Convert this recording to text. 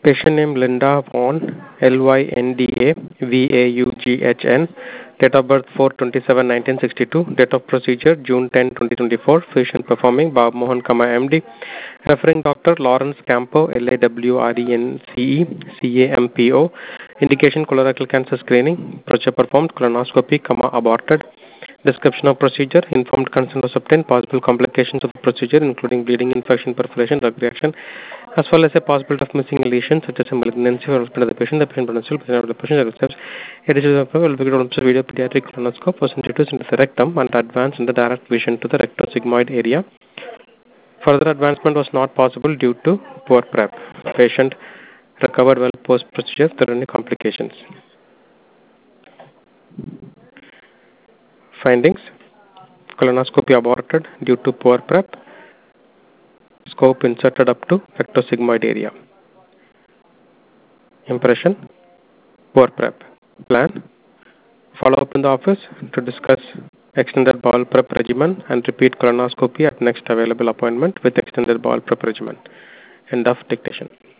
Patient name Linda Vaughan, Lynda Vaughn. Date of birth 4/27/1962. Date of procedure June 10, 2024. Patient performing Bob Mohan, MD. Referring doctor Lawrence Campo, LAWRENCE, CAMPO. Indication colorectal cancer screening. Procedure performed colonoscopy, aborted. Description of procedure. Informed consent was obtained. Possible complications of the procedure including bleeding, infection, perforation, drug reaction, as well as a possibility of missing a lesion such as a malignancy or husband of the patient potential patient of the patient accepts. It is a video pediatric colonoscope was introduced into the rectum and advanced in the direct vision to the rectosigmoid area. Further advancement was not possible due to poor prep. Patient recovered well post procedure without any complications. Findings: colonoscopy aborted due to poor prep. Scope inserted up to rectosigmoid area. Impression: poor prep. Plan: follow up in the office to discuss extended bowel prep regimen and repeat colonoscopy at next available appointment with extended bowel prep regimen. End of dictation.